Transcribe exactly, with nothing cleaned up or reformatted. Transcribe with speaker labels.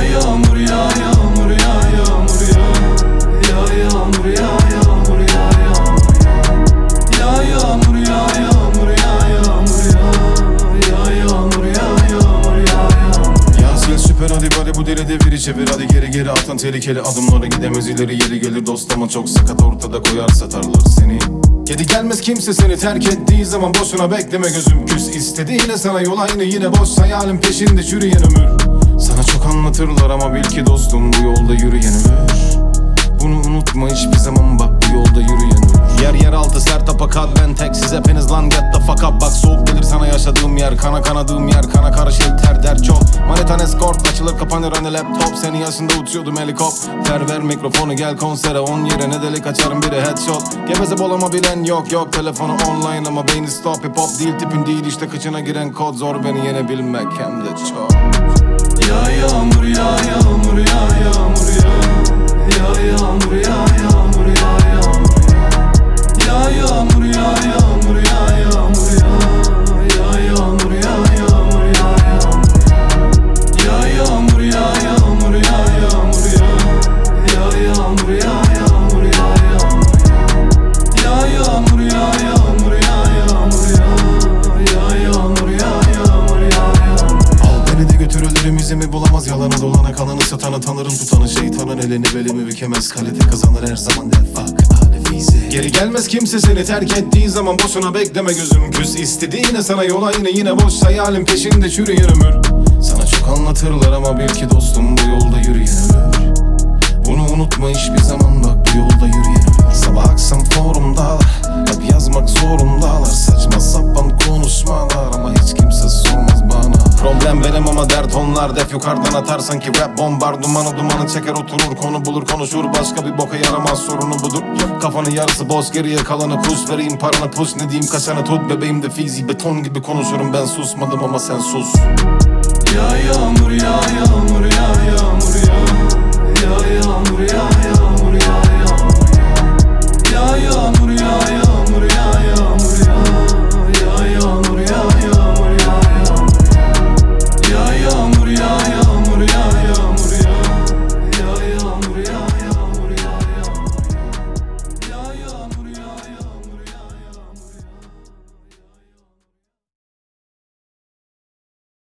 Speaker 1: Ya yağmur ya yağmur ya yağmur ya. Ya yağmur ya yağmur ya yağmur ya. Ya yağmur ya yağmur ya yağmur ya. Ya yağmur ya yağmur ya yağmur.
Speaker 2: Ya sil süper hadi bari bu deli deviri çevir. Hadi geri geri atın tehlikeli adımlara, gidemez ileri yeri gelir dost ama çok sakat, ortada koyar satarlar seni. Geri gelmez kimse seni terk ettiği zaman, boşuna bekleme gözüm küs. İstediğine sana yol aynı, yine boş hayalin peşinde çürüyen ömür. Sana çok anlatırlar ama bil ki dostum, bu yolda yürüyen ölür. Bunu unutma hiçbir zaman, bak bu yolda yürüyen ölür. Yer yer altı sert apakat, ben tek siz hepiniz lan get the fuck up. Bak soğuk gelir sana yaşadığım yer, kana kanadığım yer, kana karışır ter der çok. Manitan escort açılır kapanır hani laptop, senin yaşında uçuyordum helikopter. Ver mikrofonu gel konsere, on yerine delik açarım biri headshot. Geveze bolama bilen yok yok, telefonu online ama beyni stop. Hip hop değil tipin değil işte, kıçına giren kod, zor beni yenebilmek hem de çok.
Speaker 1: Ya yağmur ya yağmur ya yağmur ya. Ya yağmur ya yağmur ya yağmur ya. Ya yağmur ya yağmur ya yağmur ya. Ya yağmur ya yağmur ya yağmur ya. Ya yağmur ya yağmur ya yağmur ya. Ya yağmur ya yağmur ya yağmur ya. Ya yağmur ya yağmur ya yağmur ya. Ya yağmur ya yağmur ya yağmur.
Speaker 2: Al beni de götür, ölürüm izimi bulamaz, yalana dolana kalanı satanı tanırım, tutanı şeytanın elini belimi bükemez, kalite kazanır her zaman de fuck fize. Geri gelmez kimse seni terk ettiği zaman, boşuna bekleme gözüm küs. İstediğine sana yol aynı, yine boş hayalin peşinde çürüyen ömür. Sana çok anlatırlar ama bil ki dostum, bu yolda yürüyen ölür. Bunu unutma hiçbir zaman, bak bu yolda yürüyen ölür. Sabah akşam forumdalar, hep yazmak zorundalar. Saçma sapan konuşmalar ama hiç kimse sormaz bana. Problem benim ama dert onlar, def yukarıdan atar sanki rap bombar. Dumanı dumanı çeker oturur, konu bulur konuşur, başka bir boka yaramaz, sorunu budur. Kafanın yarısı boş, geriye kalanı kus, vereyim paranı pus. Ne diyeyim kaşanı tut, bebeğim de fizi beton gibi konuşurum, ben susmadım ama sen sus.
Speaker 1: Ya yağmur ya yağmur